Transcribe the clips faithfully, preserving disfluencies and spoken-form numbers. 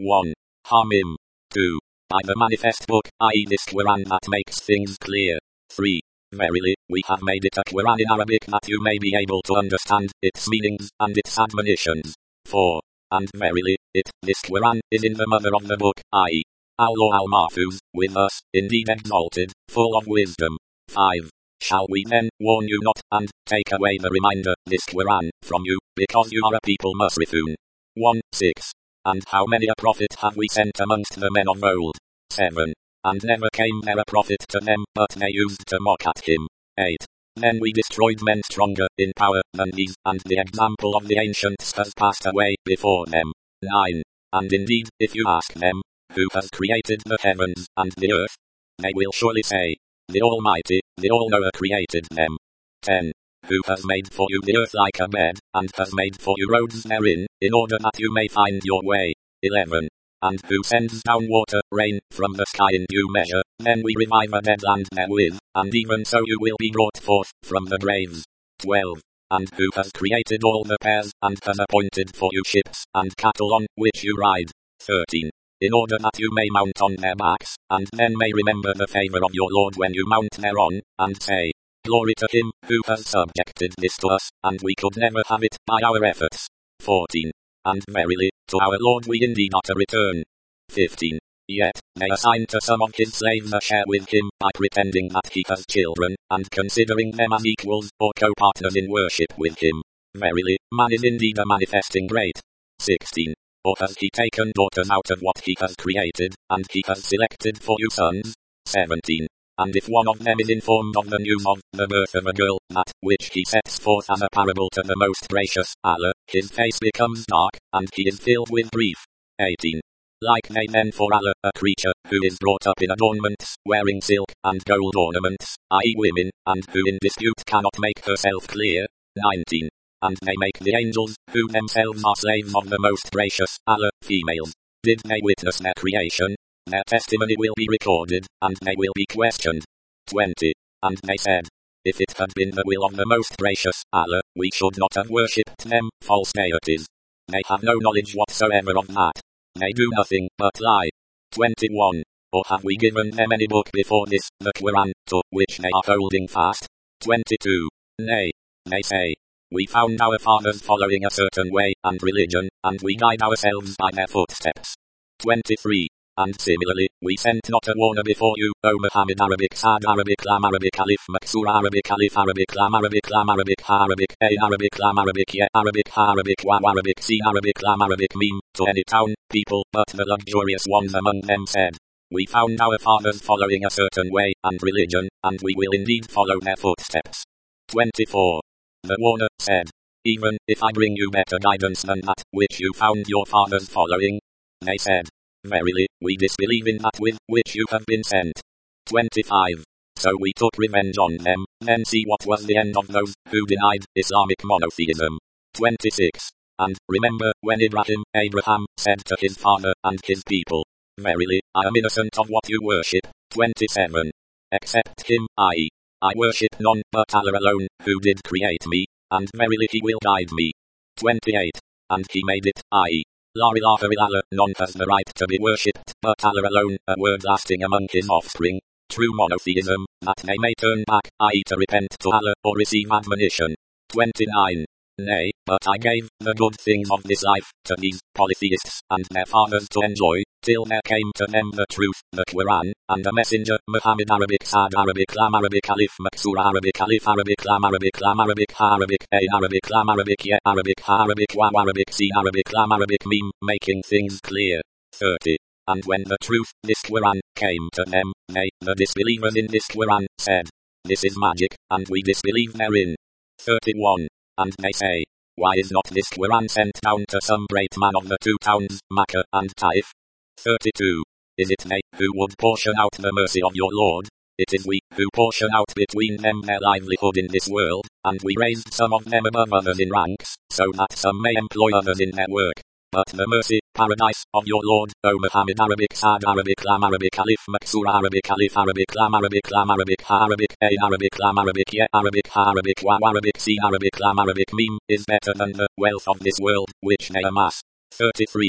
one. Hamim. two. By the manifest book, that is this Quran that makes things clear. three. Verily, we have made it a Quran in Arabic that you may be able to understand its meanings and its admonitions. four. And verily, it, this Quran, is in the mother of the book, that is, Al-Law al-Mahfuz, with us, indeed exalted, full of wisdom. five. Shall we then warn you not, and take away the reminder, this Quran, from you, because you are a people musrifun? one. six. And how many a prophet have we sent amongst the men of old? seven. And never came there a prophet to them, but they used to mock at him. eight. Then we destroyed men stronger in power than these, and the example of the ancients has passed away before them. nine. And indeed, if you ask them, who has created the heavens and the earth? They will surely say, the Almighty, the All-Knower created them. ten. Who has made for you the earth like a bed, and has made for you roads therein, in order that you may find your way. eleven. And who sends down water, rain, from the sky in due measure, then we revive a dead land therewith, and even so you will be brought forth from the graves. twelve. And who has created all the pairs, and has appointed for you ships, and cattle on which you ride. thirteen. In order that you may mount on their backs, and then may remember the favor of your Lord when you mount thereon, and say, Glory to him, who has subjected this to us, and we could never have it by our efforts. fourteen. And verily, to our Lord we indeed are to return. fifteen. Yet, they assign to some of his slaves a share with him, by pretending that he has children, and considering them as equals, or co-partners in worship with him. Verily, man is indeed a manifesting great. sixteen. Or has he taken daughters out of what he has created, and he has selected for you sons? seventeen. And if one of them is informed of the news of the birth of a girl, that which he sets forth as a parable to the most gracious Allah, his face becomes dark, and he is filled with grief. eighteen. Like they then for Allah, a creature, who is brought up in adornments, wearing silk, and gold ornaments, that is women, and who in dispute cannot make herself clear. nineteen. And they make the angels, who themselves are slaves of the most gracious Allah, females. Did they witness their creation? Their testimony will be recorded, and they will be questioned. twenty. And they said, if it had been the will of the most gracious Allah, we should not have worshipped them, false deities. They have no knowledge whatsoever of that. They do nothing but lie. twenty-one. Or have we given them any book before this, the Quran, to which they are holding fast? twenty-two. Nay. They say, we found our fathers following a certain way and religion, and we guide ourselves by their footsteps. twenty-three. And similarly, we sent not a warner before you, O Muhammad. Arabic Sad Arabic Lam Arabic Alif Maksur Arabic Alif Arabic Lam Arabic Lam Arabic Ha Arabic A Arabic Lam Arabic Ye Arabic Ha Arabic Wa Arabic Sin Arabic Lam Arabic Meme, to any town, people, but the luxurious ones among them said, we found our fathers following a certain way and religion, and we will indeed follow their footsteps. twenty-four. The warner said, even if I bring you better guidance than that which you found your fathers following. They said, verily, we disbelieve in that with which you have been sent. twenty-five. So we took revenge on them, then see what was the end of those who denied Islamic monotheism. twenty-six. And remember when Ibrahim, Abraham, said to his father and his people, verily, I am innocent of what you worship. twenty-seven. Except him, that is, I worship none but Allah alone, who did create me, and verily he will guide me. twenty-eight. And he made it, that is, La ilaha illallah, none has the right to be worshipped but Allah alone, a word lasting among his offspring. True monotheism, that they may turn back, that is to repent to Allah, or receive admonition. twenty-nine. Nay, but I gave the good things of this life to these polytheists and their fathers to enjoy, till there came to them the truth, the Quran, and a messenger, Muhammad. Arabic Sad Arabic Lam Arabic Alif Maksur Arabic Alif Arabic Lam Arabic Lam Arabic Ha Arabic A Arabic Lam Arabic Ye Arabic Ha Arabic Wa Arabic Sin Arabic Lam Arabic Meme, making things clear. thirty. And when the truth, this Quran, came to them, they, the disbelievers in this Quran, said, this is magic, and we disbelieve therein. thirty-one. And they say, why is not this Quran sent down to some great man of the two towns, Makkah and Taif? thirty-two. Is it they, who would portion out the mercy of your Lord? It is we, who portion out between them their livelihood in this world, and we raised some of them above others in ranks, so that some may employ others in their work. But the mercy, paradise, of your Lord, O Muhammad. Arabic Sad Arabic Lam Arabic Alif Maksur Arabic Alif Arabic Lam Arabic Lam Arabic Ha Arabic A Arabic Lam Arabic Ye Arabic Ha Arabic Wa Arabic Sin Arabic Lam Arabic Meme, is better than the wealth of this world, which they amass. thirty-three.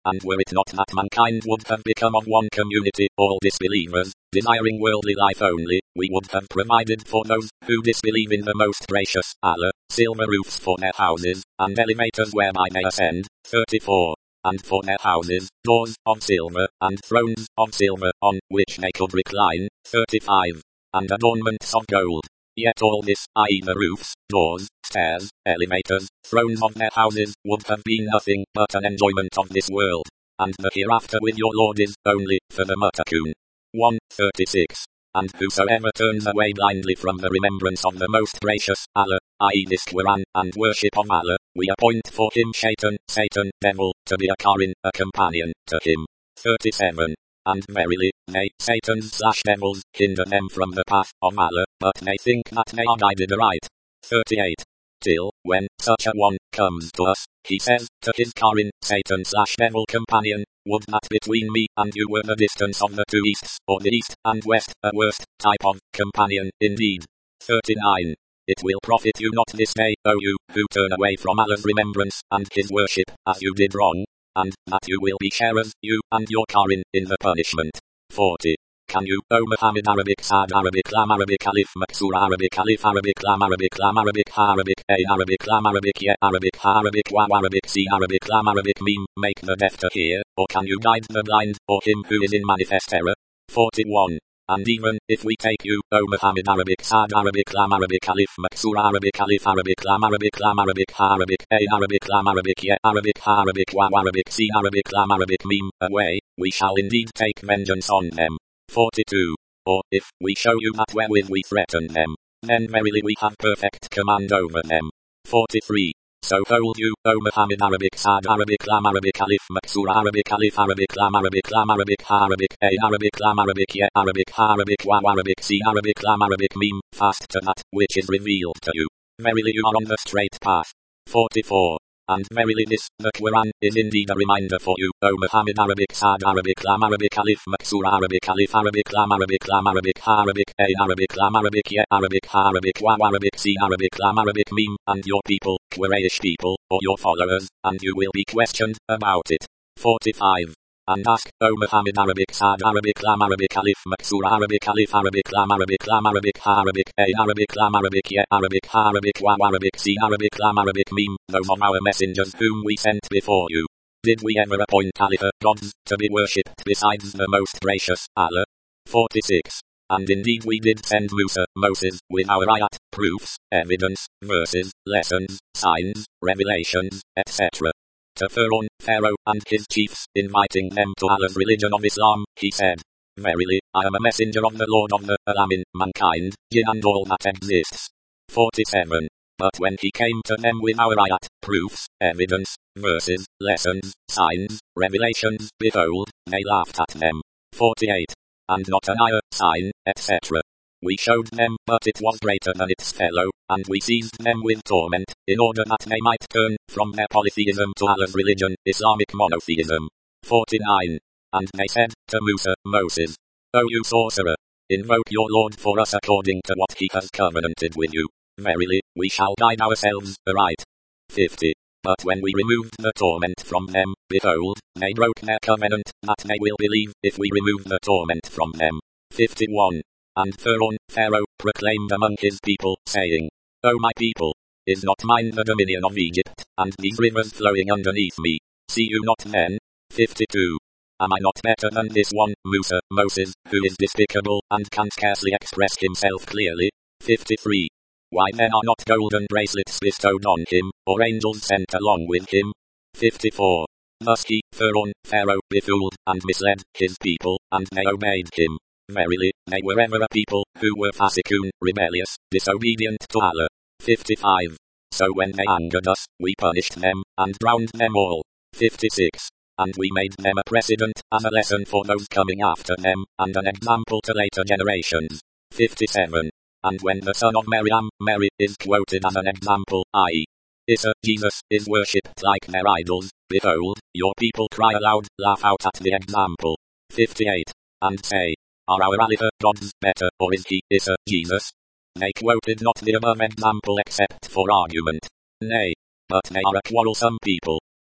and were it not that mankind would have become of one community, all disbelievers, desiring worldly life only, we would have provided for those who disbelieve in the most gracious Allah, silver roofs for their houses, and elevators whereby they ascend. thirty-four. And for their houses, doors of silver, and thrones of silver, on which they could recline. thirty-five. And adornments of gold. Yet all this, that is the roofs, doors, stairs, elevators, thrones of their houses, would have been nothing but an enjoyment of this world. And the hereafter with your Lord is only for the muttaqun. one thirty-six. And whosoever turns away blindly from the remembrance of the most gracious Allah, that is this Quran, and worship of Allah, we appoint for him Shaitan, Satan, devil, to be a Qarin, a companion, to him. thirty-seven. And verily, they, Satans slash devils, hinder them from the path of Allah, but they think that they are guided aright. thirty-eight. Till, when such a one comes to us, he says to his Qarin, Satan slash devil companion, would that between me and you were the distance of the two easts, or the east and west, a worst type of companion, indeed. thirty-nine. It will profit you not this day, O you, who turn away from Allah's remembrance, and his worship, as you did wrong, and that you will be sharers, you and your Qarin, in the punishment. forty. Can you, O Muhammad, Arabic Sad Arabic Lam Arabic Alif Maksur Arabic Alif Arabic Lam Arabic Lam Arabic Ha Arabic A Arabic Lam Arabic Ye Arabic Ha Arabic Waw Arabic C Arabic Lam Arabic Meme, make the deaf to hear, or can you guide the blind, or him who is in manifest error? forty-one. And even, if we take you, O Muhammad, Arabic Sad Arabic Lam Arabic Alif Maksur Arabic Alif Arabic Lam Arabic Lam Arabic Ha Arabic A Arabic Lam Arabic Ye Arabic Ha Arabic Waw Arabic C Arabic Lam Arabic Meme, away, we shall indeed take vengeance on them. forty-two. Or, if we show you that wherewith we threaten them, then verily we have perfect command over them. forty-three. So hold you, O Muhammad, Arabic Sad Arabic Lam Arabic Alif Maksur Arabic Alif Arabic Lam Arabic Lam Arabic Ha Arabic A Arabic Lam Arabic Ye Arabic Ha Arabic Waw Arabic C Arabic Lam Arabic Meme, fast to that which is revealed to you. Verily you are on the straight path. forty-four. And verily this, the Quran, is indeed a reminder for you, O Muhammad, Arabic Sad Arabic Lam Arabic Alif Maksur Arabic Alif Arabic Lam Arabic Lam Arabic Ha Arabic A Arabic Lam Arabic Ye Arabic Ha Arabic Waw Arabic C Arabic Lam Arabic Meme, and your people, Quraysh people, or your followers, and you will be questioned about it. forty-five. And ask, O Muhammad, Arabic Sad Arabic Lam Arabic Alif Maksur Arabic Alif Arabic Lam Arabic Lam Arabic Ha Arabic A Arabic Lam Arabic Ye Arabic Ha Arabic Waw Arabic C Arabic Lam Arabic Meme, those of our messengers whom we sent before you. Did we ever appoint aliha gods to be worshipped besides the most gracious Allah? forty-six. And indeed we did send Musa, Moses, with our ayat, proofs, evidence, verses, lessons, signs, revelations, et cetera. To Pharaoh, Pharaoh, and his chiefs, inviting them to Allah's religion of Islam, he said, Verily, I am a messenger of the Lord of the Alamin, mankind, jinn and all that exists. forty-seven. But when he came to them with our ayat, proofs, evidence, verses, lessons, signs, revelations, behold, they laughed at them. forty-eight. And not an ayah, sign, et cetera. We showed them, but it was greater than its fellow, and we seized them with torment, in order that they might turn from their polytheism to Allah's religion, Islamic monotheism. forty-nine. And they said to Musa, Moses, O you sorcerer, invoke your Lord for us according to what he has covenanted with you. Verily, we shall guide ourselves aright. fifty. But when we removed the torment from them, behold, they broke their covenant, that they will believe, if we remove the torment from them. fifty-one. And Pharaoh, Pharaoh, proclaimed among his people, saying, O my people, is not mine the dominion of Egypt, and these rivers flowing underneath me? See you not then? fifty-two. Am I not better than this one, Musa, Moses, who is despicable, and can scarcely express himself clearly? fifty-three. Why then are not golden bracelets bestowed on him, or angels sent along with him? fifty-four. Thus he, Pharaoh, Pharaoh, befooled, and misled, his people, and they obeyed him. Verily, they were ever a people, who were fasikun, rebellious, disobedient to Allah. fifty-five. So when they angered us, we punished them, and drowned them all. fifty-six. And we made them a precedent, as a lesson for those coming after them, and an example to later generations. fifty-seven. And when the son of Maryam, Mary, is quoted as an example, that is, Isa, Jesus, is worshipped like their idols, behold, your people cry aloud, laugh out at the example. fifty-eight. And say, are our aliha gods better, or is he, Isa, Jesus? They quoted not the above example except for argument. Nay, but they are a quarrelsome people.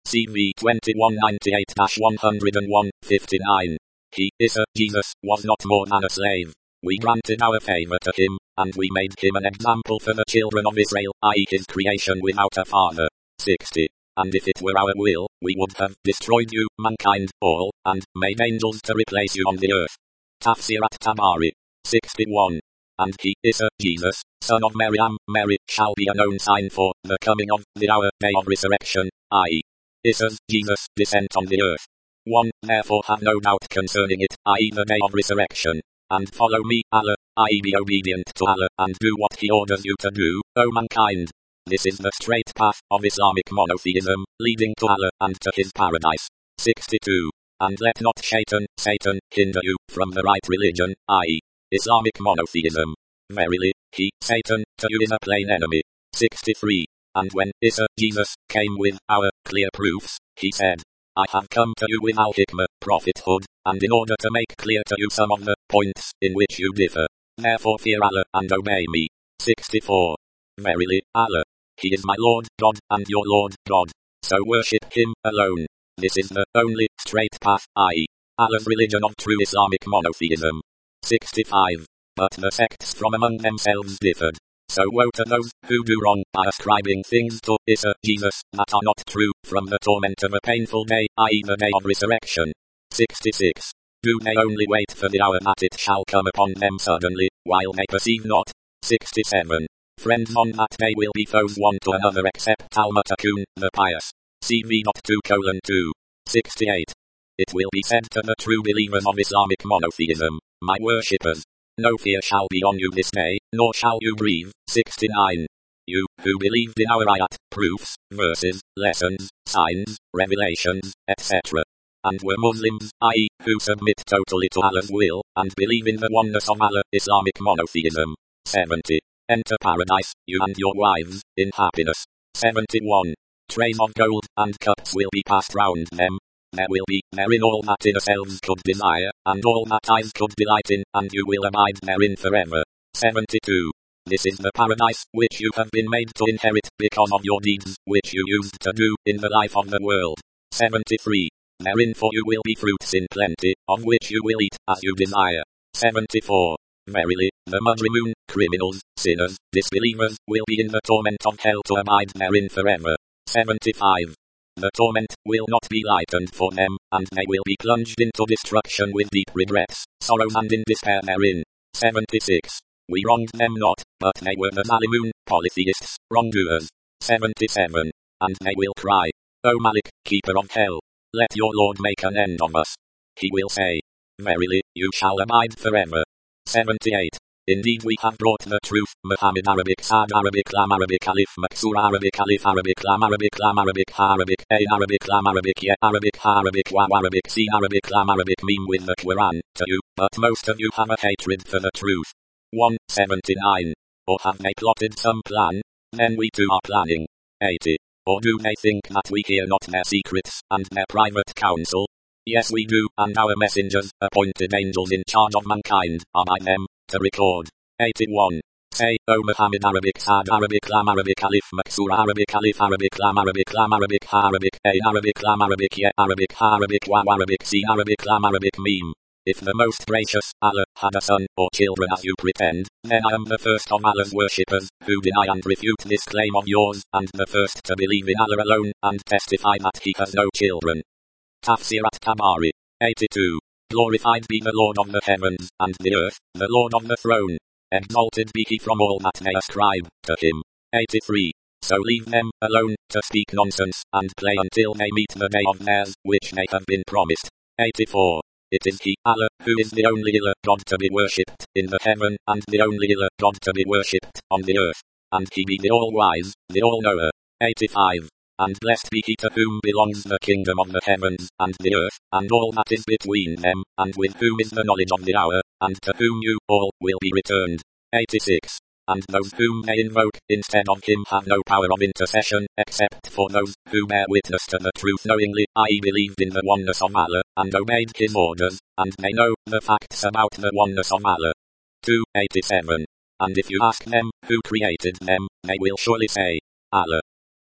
C V twenty-one ninety-eight dash one oh one, fifty-nine. He, Isa, Jesus, was not more than a slave. We granted our favor to him, and we made him an example for the children of Israel, that is his creation without a father. sixty. And if it were our will, we would have destroyed you, mankind, all, and made angels to replace you on the earth. Tafsirat Tabari. sixty-one. And he, Isa, Jesus, son of Maryam, Mary, shall be a known sign for the coming of the hour, day of resurrection, that is, Isa's, Jesus, descent on the earth. one. Therefore have no doubt concerning it, that is the day of resurrection. And follow me, Allah, that is be obedient to Allah, and do what he orders you to do, O mankind. This is the straight path of Islamic monotheism, leading to Allah and to his paradise. sixty-two. And let not Shaitan, Satan, hinder you from the right religion, that is, Islamic monotheism. Verily, he, Satan, to you is a plain enemy. sixty-three. And when Isa, Jesus, came with our clear proofs, he said, I have come to you with al-hikmah, prophethood, and in order to make clear to you some of the points in which you differ. Therefore fear Allah and obey me. sixty-four. Verily, Allah, he is my Lord God and your Lord God. So worship him alone. This is the only straight path, that is, Allah's religion of true Islamic monotheism. sixty-five. But the sects from among themselves differed. So woe to those who do wrong by ascribing things to Isa, Jesus, that are not true, from the torment of a painful day, that is the day of resurrection. sixty-six. Do they only wait for the hour that it shall come upon them suddenly, while they perceive not? sixty-seven. Friends on that day will be foes one to another except al-muttaqun, the pious. C V two colon two. sixty-eight. It will be said to the true believers of Islamic monotheism, my worshippers, no fear shall be on you this day, nor shall you grieve. sixty-nine. You, who believed in our ayat, proofs, verses, lessons, signs, revelations, et cetera, and were Muslims, that is, who submit totally to Allah's will, and believe in the oneness of Allah, Islamic monotheism. seventy. Enter paradise, you and your wives, in happiness. seventy-one. Trays of gold and cups will be passed round them. There will be therein all that inner selves could desire, and all that eyes could delight in, and you will abide therein forever. seventy-two. This is the paradise which you have been made to inherit because of your deeds which you used to do in the life of the world. seventy-three. Therein for you will be fruits in plenty, of which you will eat as you desire. seventy-four. Verily, the mujrimun, criminals, sinners, disbelievers, will be in the torment of hell to abide therein forever. seventy-five. The torment will not be lightened for them, and they will be plunged into destruction with deep regrets, sorrows and in despair therein. seventy-six. We wronged them not, but they were the zalimun, polytheists, wrongdoers. seventy-seven. And they will cry, O Malik, keeper of hell, let your Lord make an end of us. He will say, verily, you shall abide forever. seventy-eight. Indeed we have brought the truth, Muhammad Arabic Sad Arabic Lam Arabic Alif Maksur Arabic Alif Arabic Lam Arabic Lam Arabic Ha Arabic A Arabic Lam Arabic Ye Arabic Ha Arabic Waw Arabic Sin Arabic Lam Arabic Meme with the Quran, to you, but most of you have a hatred for the truth. one seventy-nine. Or have they plotted some plan? Then we too are planning. eighty. Or do they think that we hear not their secrets, and their private counsel? Yes we do, and our messengers, appointed angels in charge of mankind, are by them, to record. eighty-one. Say, O Muhammad Arabic Sad Arabic Lam Arabic Alif Maksur Arabic Alif Arabic Lam Arabic Lam Arabic Ha Arabic A Arabic Lam Arabic Ye Arabic Ha Arabic Waw Arabic Sin Arabic Lam Arabic Meme. If the most gracious Allah had a son or children as you pretend, then I am the first of Allah's worshippers, who deny and refute this claim of yours, and the first to believe in Allah alone, and testify that he has no children. Tafsirat Tabari. eighty-two. Glorified be the Lord of the heavens, and the earth, the Lord of the throne. Exalted be he from all that they ascribe to him. eighty-three. So leave them alone, to speak nonsense, and play until they meet the day of theirs, which they have been promised. eighty-four. It is he, Allah, who is the only ilah God to be worshipped, in the heaven, and the only ilah God to be worshipped, on the earth. And he be the all-wise, the all-knower. eighty-five. And blessed be he to whom belongs the kingdom of the heavens, and the earth, and all that is between them, and with whom is the knowledge of the hour, and to whom you, all, will be returned. eighty-six. And those whom they invoke, instead of him have no power of intercession, except for those, who bear witness to the truth knowingly, that is believed in the oneness of Allah, and obeyed his orders, and they know, the facts about the oneness of Allah. two eighty-seven. And if you ask them, who created them, they will surely say, Allah.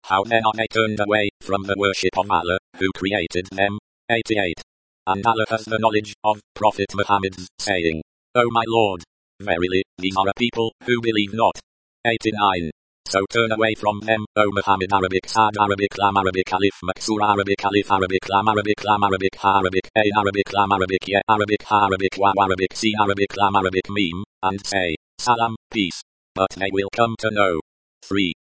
How then are they turned away from the worship of Allah, who created them? eighty-eight. And Allah has the knowledge of Prophet Muhammad's saying, O my Lord, verily, these are a people who believe not. eighty-nine. So turn away from them, O Muhammad. Arabic Sad Arabic Lam Arabic Alif Maksur Arabic Alif Arabic Lam Arabic Lam Arabic Ha Arabic A Arabic Lam Arabic Ya Arabic Ha Arabic Waw Arabic Sin Arabic Lam Arabic Meme, and say, Salam, peace. But they will come to know. three.